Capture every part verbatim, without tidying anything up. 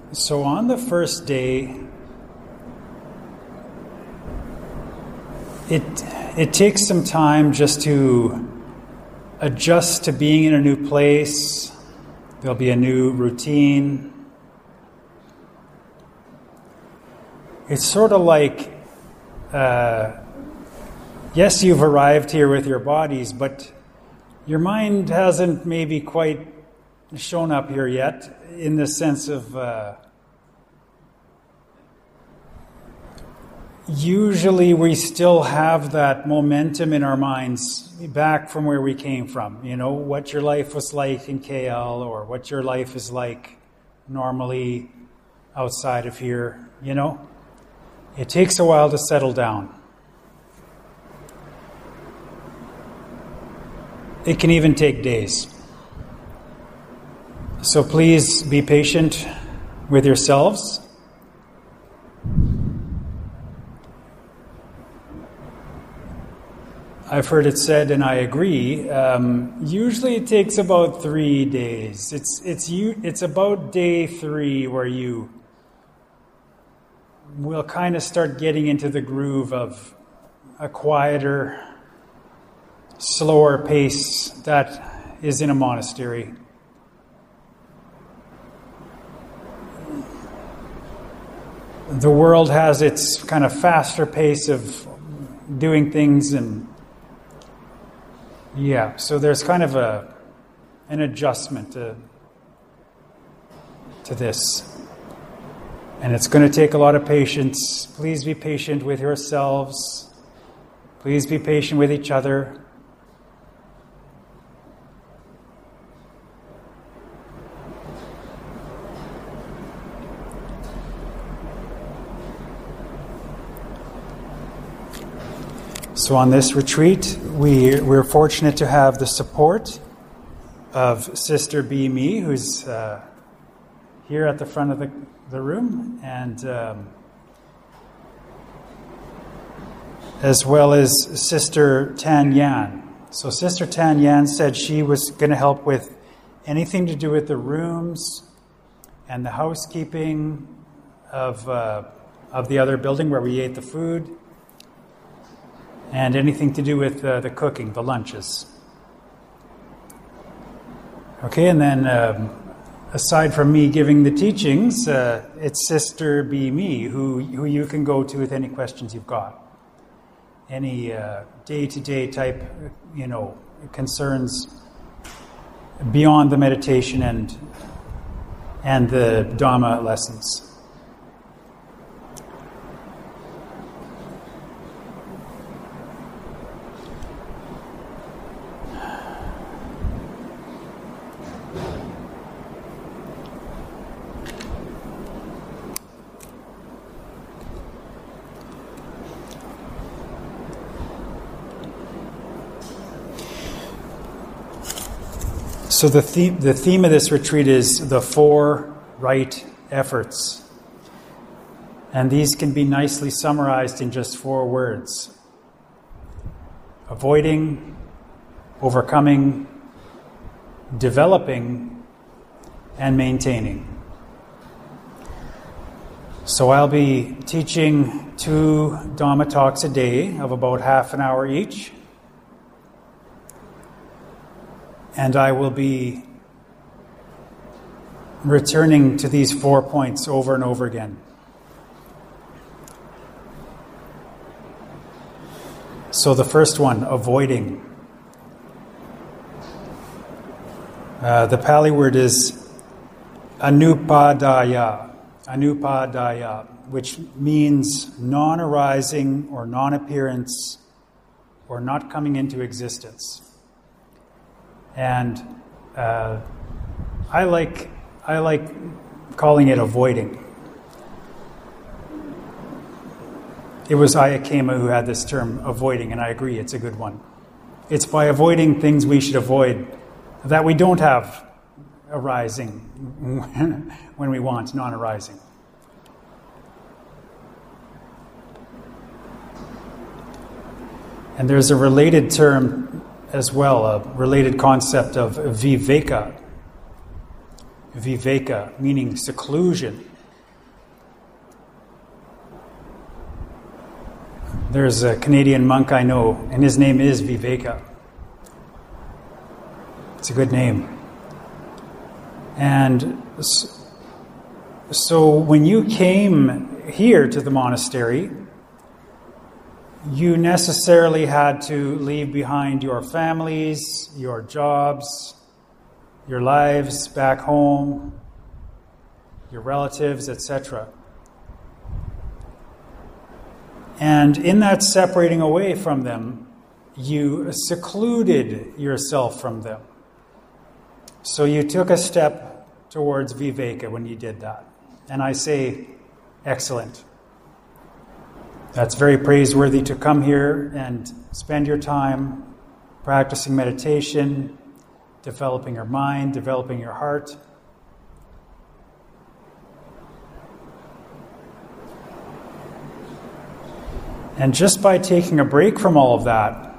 So on the first day, it it takes some time just to adjust to being in a new place. There'll be a new routine. It's sort of like, uh, yes, you've arrived here with your bodies, but your mind hasn't maybe quite shown up here yet, in the sense of uh, usually we still have that momentum in our minds back from where we came from. You know, what your life was like in K L, or what your life is like normally outside of here, you know. It takes a while to settle down. It can even take days. So please be patient with yourselves. I've heard it said, and I agree, um, usually it takes about three days. It's, it's, you, it's about day three where you will kind of start getting into the groove of a quieter, slower pace that is in a monastery. The world has its kind of faster pace of doing things, and yeah, so there's kind of a an adjustment to, to this. And it's going to take a lot of patience. Please be patient with yourselves. Please be patient with each other. So on this retreat, we, we're fortunate to have the support of Sister Be Me, who's uh, here at the front of the, the room, and um, as well as Sister Tan Yan. So Sister Tan Yan said she was going to help with anything to do with the rooms and the housekeeping of uh, of the other building where we ate the food, and anything to do with uh, the cooking, the lunches. Okay, and then um, aside from me giving the teachings, uh, it's Sister Be Me, who, who you can go to with any questions you've got. Any uh, day-to-day type, you know, concerns beyond the meditation and, and the Dhamma lessons. So the theme, the theme of this retreat is the four right efforts. And these can be nicely summarized in just four words: avoiding, overcoming, developing, and maintaining. So I'll be teaching two Dhamma talks a day of about half an hour each. And I will be returning to these four points over and over again. So the first one, avoiding. Uh, the Pali word is anupadaya, anupadaya, which means non-arising or non-appearance or not coming into existence. And uh, I like I like calling it avoiding. It was Ayakema who had this term, avoiding, and I agree, it's a good one. It's by avoiding things we should avoid that we don't have arising when we want non-arising. And there's a related term as well, a related concept of viveka. Viveka, meaning seclusion. There's a Canadian monk I know, and his name is Viveka. It's a good name. And so when you came here to the monastery, you necessarily had to leave behind your families, your jobs, your lives back home, your relatives, et cetera. And in that separating away from them, you secluded yourself from them. So you took a step towards Viveka when you did that. And I say, excellent. That's very praiseworthy to come here and spend your time practicing meditation, developing your mind, developing your heart. And just by taking a break from all of that,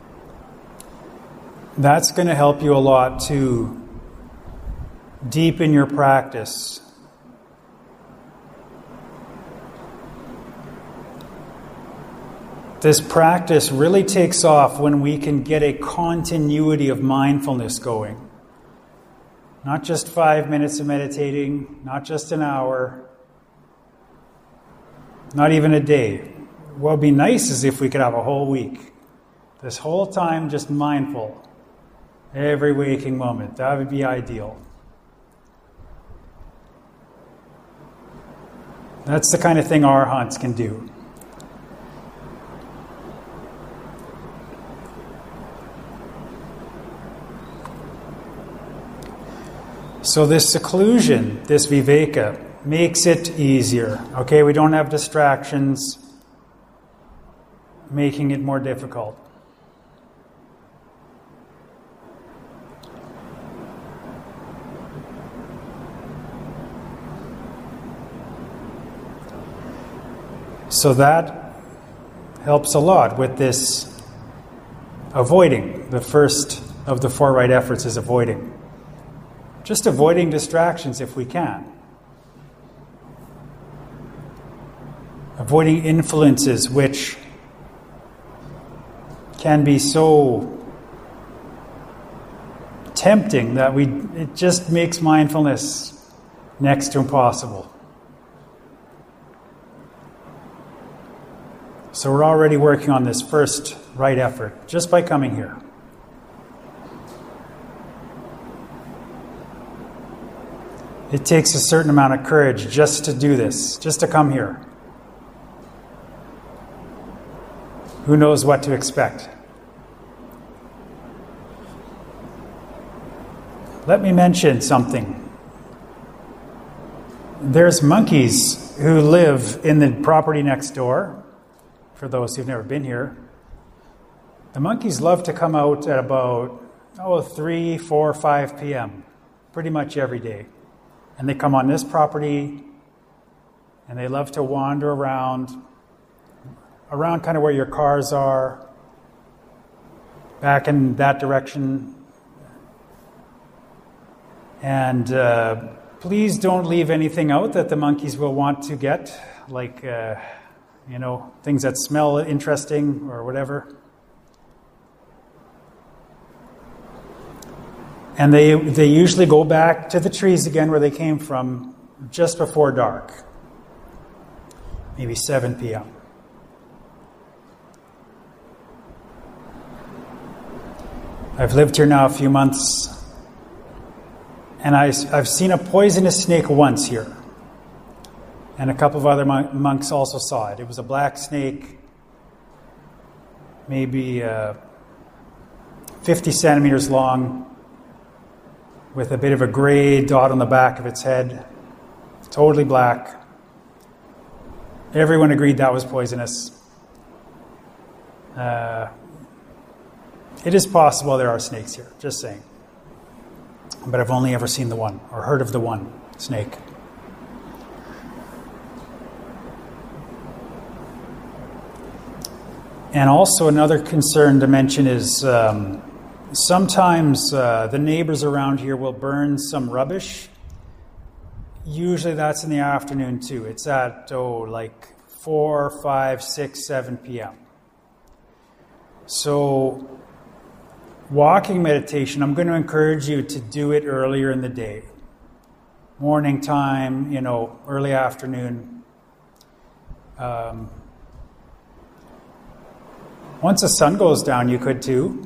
that's going to help you a lot to deepen your practice. This practice really takes off when we can get a continuity of mindfulness going. Not just five minutes of meditating, not just an hour, not even a day. What would be nice is if we could have a whole week. This whole time just mindful. Every waking moment. That would be ideal. That's the kind of thing arhants can do. So this seclusion, this viveka, makes it easier. Okay, we don't have distractions, making it more difficult. So that helps a lot with this avoiding. The first of the four right efforts is avoiding. Just avoiding distractions if we can. Avoiding influences which can be so tempting that we it just makes mindfulness next to impossible. So we're already working on this first right effort just by coming here. It takes a certain amount of courage just to do this, just to come here. Who knows what to expect? Let me mention something. There's monkeys who live in the property next door. For those who've never been here, the monkeys love to come out at about oh three, four, five p.m. pretty much every day, and they come on this property, and they love to wander around, around kind of where your cars are, back in that direction. And uh, please don't leave anything out that the monkeys will want to get, like. Uh, You know, things that smell interesting or whatever. And they they usually go back to the trees again where they came from just before dark. Maybe seven p.m. I've lived here now a few months, and I, I've seen a poisonous snake once here. And a couple of other mon- monks also saw it. It was a black snake, maybe uh, fifty centimeters long, with a bit of a gray dot on the back of its head, totally black. Everyone agreed that was poisonous. Uh, it is possible there are snakes here, just saying. But I've only ever seen the one, or heard of the one snake. And also another concern to mention is um, sometimes uh, the neighbors around here will burn some rubbish. Usually that's in the afternoon too. It's at, oh, like four, five, six, seven p.m. So, walking meditation, I'm going to encourage you to do it earlier in the day. Morning time, you know, early afternoon. Um, once the sun goes down, you could too.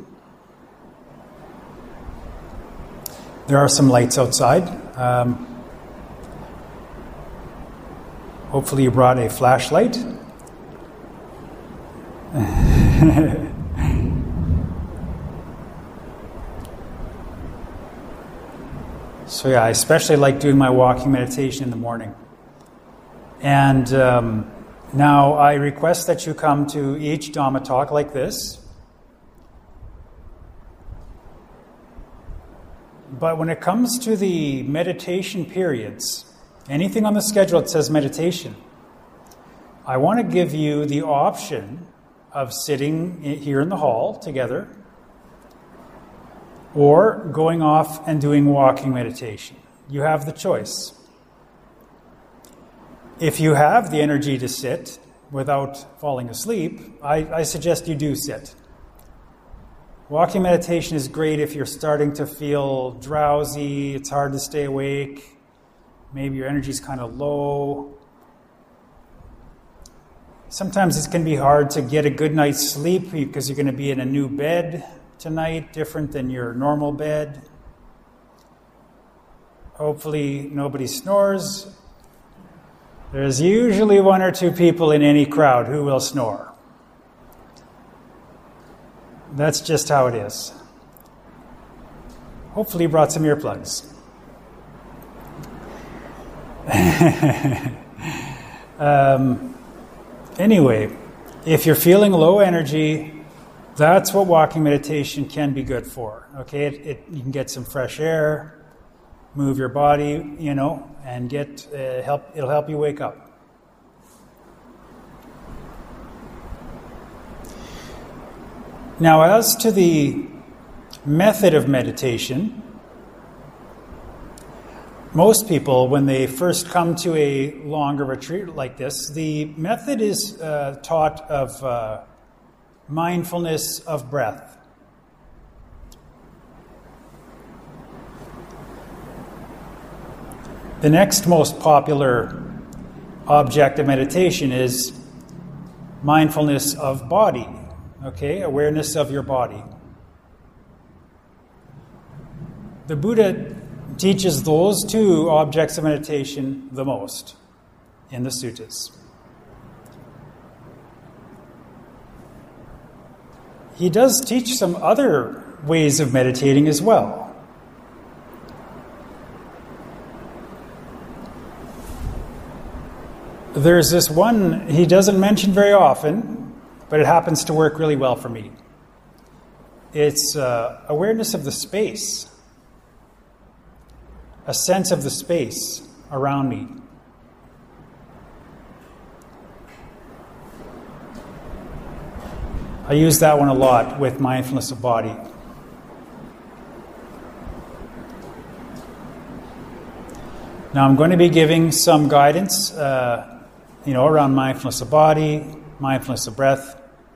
There are some lights outside. Um, hopefully you brought a flashlight. So yeah, I especially like doing my walking meditation in the morning. And um, now I request that you come to each Dhamma talk like this. But when it comes to the meditation periods, anything on the schedule that says meditation, I want to give you the option of sitting here in the hall together or going off and doing walking meditation. You have the choice. If you have the energy to sit without falling asleep, I, I suggest you do sit. Walking meditation is great if you're starting to feel drowsy, it's hard to stay awake, maybe your energy's kind of low. Sometimes it can be hard to get a good night's sleep because you're going to be in a new bed tonight, different than your normal bed. Hopefully nobody snores. There's usually one or two people in any crowd who will snore. That's just how it is. Hopefully you brought some earplugs. um, anyway, if you're feeling low energy, that's what walking meditation can be good for. Okay, it, it, you can get some fresh air, move your body, you know, and get uh, help. It'll help you wake up. Now, as to the method of meditation, most people, when they first come to a longer retreat like this, the method is uh, taught of uh, mindfulness of breath. The next most popular object of meditation is mindfulness of body. Okay, awareness of your body. The Buddha teaches those two objects of meditation the most in the suttas. He does teach some other ways of meditating as well. There's this one he doesn't mention very often, but it happens to work really well for me. It's uh, awareness of the space, a sense of the space around me. I use that one a lot with mindfulness of body. Now I'm going to be giving some guidance, uh, you know, around mindfulness of body, mindfulness of breath.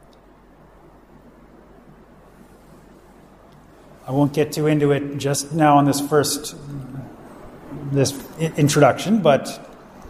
I won't get too into it just now on this first this introduction, but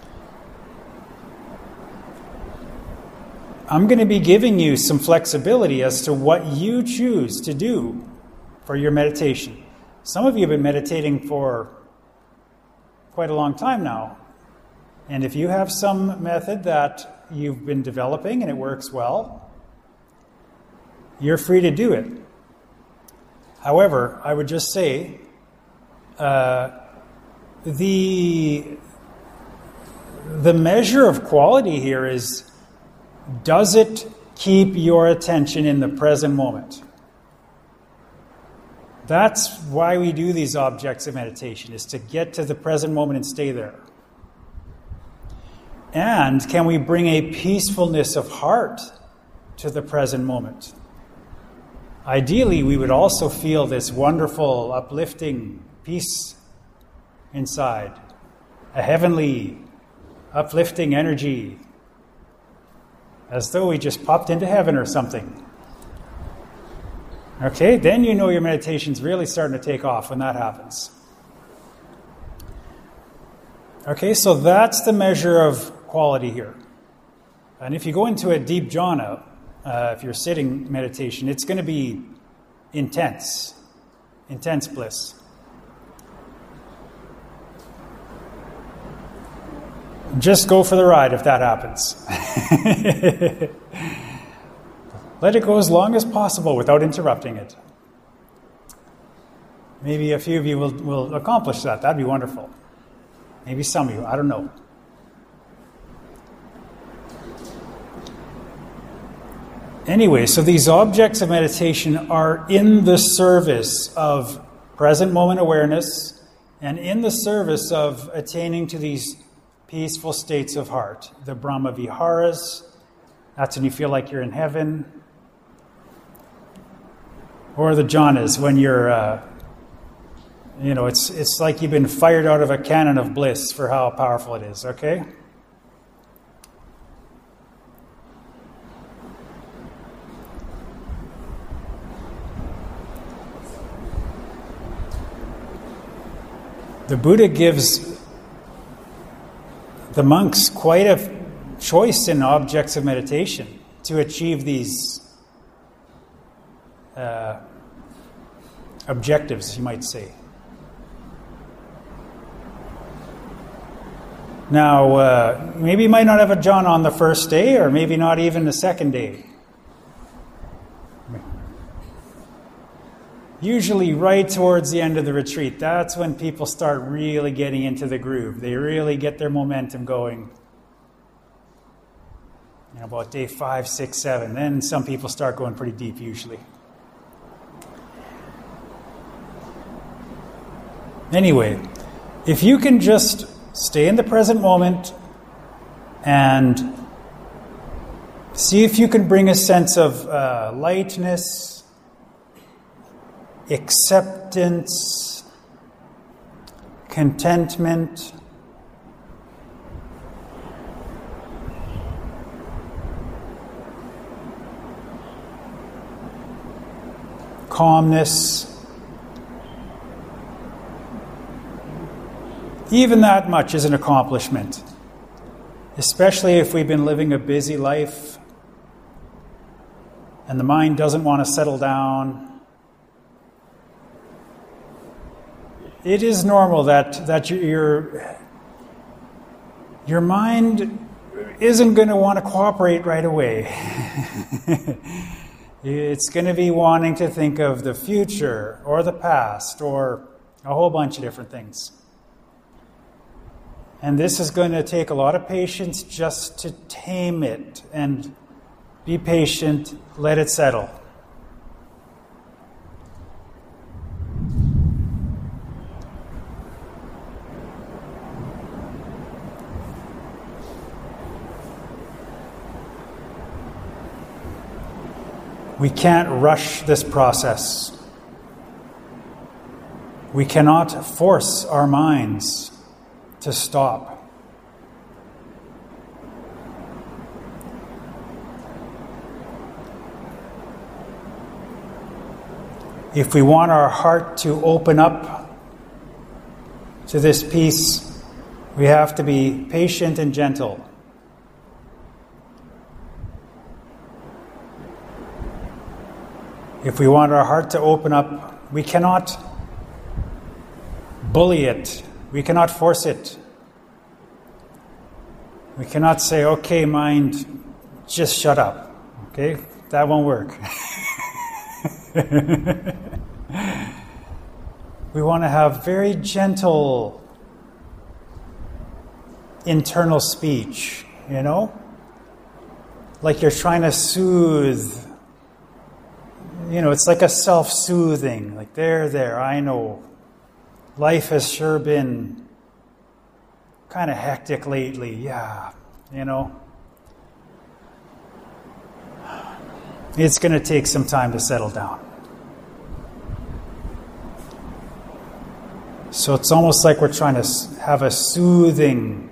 I'm going to be giving you some flexibility as to what you choose to do for your meditation. Some of you have been meditating for quite a long time now, and if you have some method that you've been developing and it works well, you're free to do it. However, I would just say uh, the the measure of quality here is, does it keep your attention in the present moment? That's why we do these objects of meditation, is to get to the present moment and stay there. And can we bring a peacefulness of heart to the present moment? Ideally, we would also feel this wonderful, uplifting peace inside, a heavenly, uplifting energy, as though we just popped into heaven or something. Okay, then you know your meditation's really starting to take off when that happens. Okay, so that's the measure of quality here. And if you go into a deep jhana, uh, if you're sitting meditation, it's going to be intense, intense bliss. Just go for the ride if that happens. Let it go as long as possible without interrupting it. Maybe a few of you will, will accomplish that. That'd be wonderful. Maybe some of you, I don't know. Anyway, so these objects of meditation are in the service of present moment awareness and in the service of attaining to these peaceful states of heart. The Brahma Viharas, that's when you feel like you're in heaven. Or the jhanas, when you're, uh, you know, it's it's like you've been fired out of a cannon of bliss for how powerful it is, okay? The Buddha gives the monks quite a choice in objects of meditation to achieve these uh, objectives, you might say. Now, uh, maybe you might not have a jhana on the first day, or maybe not even the second day. Usually right towards the end of the retreat, that's when people start really getting into the groove. They really get their momentum going. You know, about day five, six, seven. Then some people start going pretty deep usually. Anyway, if you can just stay in the present moment and see if you can bring a sense of uh, lightness, acceptance, contentment, calmness, even that much is an accomplishment, especially if we've been living a busy life and the mind doesn't want to settle down. It is normal that, that your, your mind isn't going to want to cooperate right away. It's going to be wanting to think of the future or the past or a whole bunch of different things. And this is going to take a lot of patience just to tame it and be patient, let it settle. We can't rush this process. We cannot force our minds to stop. If we want our heart to open up to this peace, we have to be patient and gentle. If we want our heart to open up, we cannot bully it. We cannot force it. We cannot say, okay, mind, just shut up. Okay? That won't work. We want to have very gentle internal speech, you know? Like you're trying to soothe. You know, it's like a self-soothing. Like, there, there, I know. Life has sure been kind of hectic lately. Yeah, you know. It's going to take some time to settle down. So it's almost like we're trying to have a soothing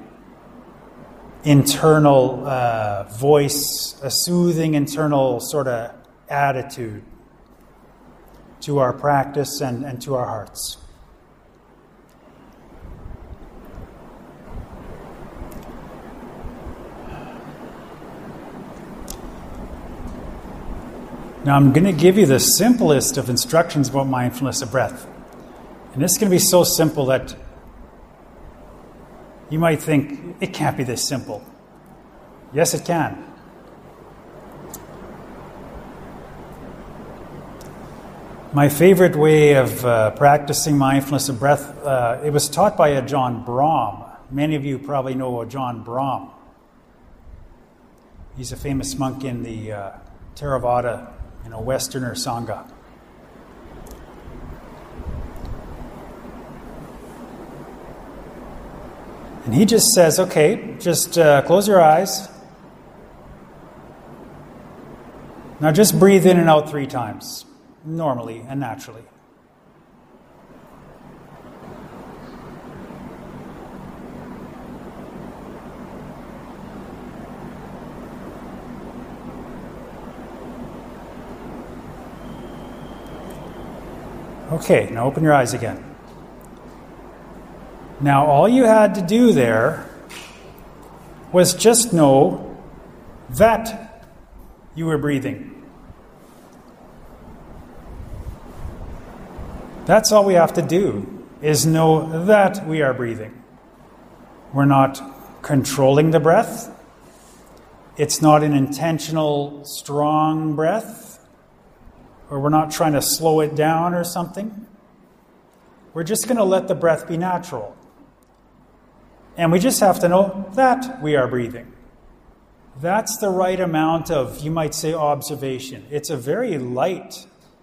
internal uh, voice, a soothing internal sort of attitude. to our practice and, and to our hearts. Now I'm going to give you the simplest of instructions about mindfulness of breath. And this is going to be so simple that you might think, it can't be this simple. Yes, it can. My favorite way of uh, practicing mindfulness of breath, uh, it was taught by a John Brahm. Many of you probably know a John Brahm. He's a famous monk in the uh, Theravada, you know, Westerner Sangha. And he just says, okay, just uh, close your eyes. Now just breathe in and out three times, normally and naturally. Okay, now open your eyes again. Now all you had to do there was just know that you were breathing. That's all we have to do, is know that we are breathing. We're not controlling the breath. It's not an intentional, strong breath. Or we're not trying to slow it down or something. We're just going to let the breath be natural. And we just have to know that we are breathing. That's the right amount of, you might say, observation. It's a very light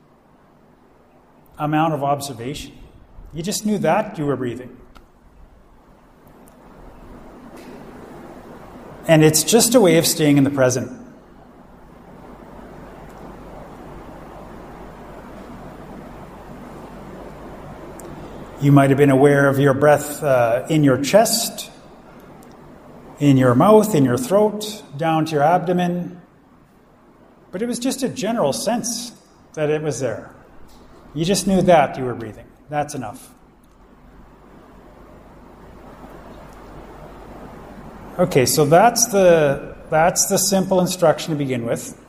amount of observation. You just knew that you were breathing. And it's just a way of staying in the present. You might have been aware of your breath uh, in your chest, in your mouth, in your throat, down to your abdomen. But it was just a general sense that it was there. You just knew that you were breathing. That's enough. Okay, so that's the that's the simple instruction to begin with.